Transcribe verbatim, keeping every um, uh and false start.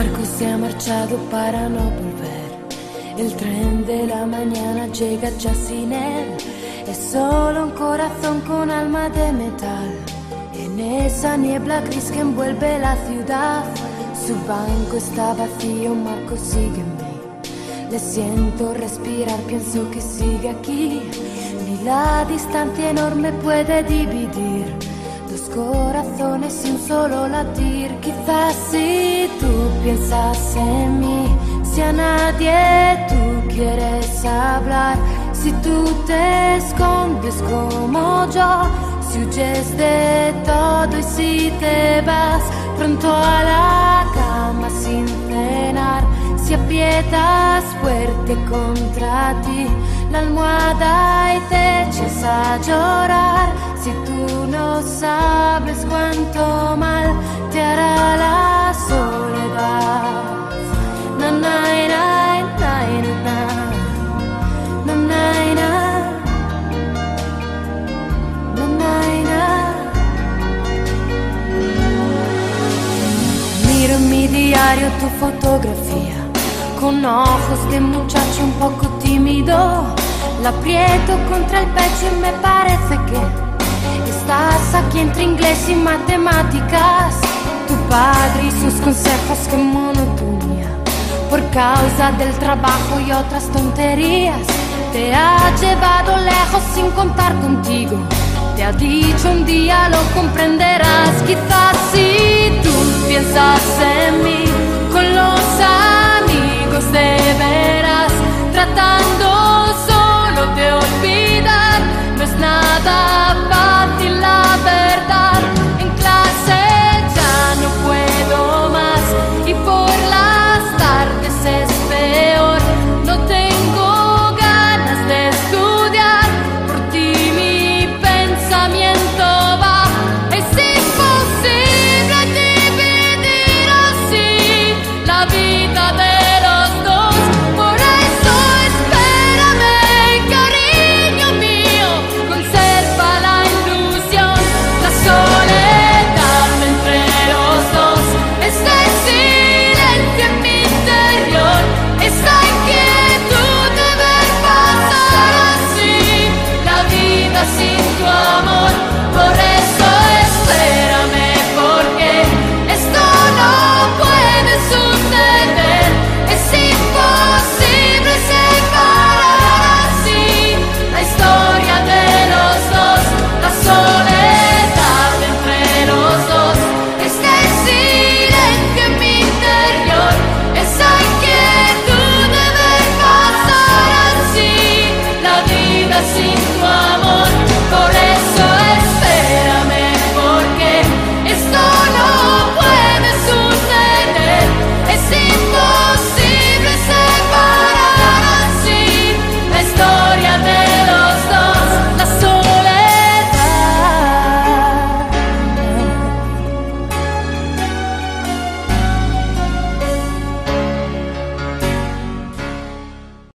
barco se ha marchado para no volver. El tren de la mañana llega ya sin él. Es solo un corazón con alma de metal. En esa niebla gris que envuelve la ciudad, su banco está vacío, Marco sigue en mí. Le siento respirar, pienso que sigue aquí. Ni la distancia enorme puede dividir dos corazones y un solo latir. Quizás si tú piensas en mí, si a nadie tú quieres hablar, si tú te escondes como yo, si huyes de todo y si te vas pronto a la cama sin cenar, si aprietas fuerte contra ti la almohada y te echas a llorar, si tú no sabes cuánto mal te hará la soledad. Na, na, na, na, na, na, na, na, na, na. Miro en mi diario tu fotografía, con ojos de muchacho un poco tímido. La aprieto contra el pecho y me parece que estás aquí entre inglés y matemáticas. Tu padre y sus consejos, qué monotonía. Por causa del trabajo y otras tonterías, te ha llevado lejos sin contar contigo. Te ha dicho un día lo comprenderás. Quizás si tú piensas en mí, con los amigos de veras, tratando solo de olvidar. No es nada fácil la verdad. En clase ya no puedo más y por las tardes es peor. No tengo ganas de estudiar, por ti mi pensamiento va. Es imposible dividir así la vida de los dos. Por eso espérame, cariño mío, conserva la ilusión. La soledad entre los dos, este silencio en mi interior, esta inquietud de ver pasar así la vida sin tu amor. Por eso espérame, porque esto no puede suceder. Es imposible separar así la historia de los dos. La soledad entre los dos, este silencio en mi interior, esa inquietud de ver pasar así la vida sin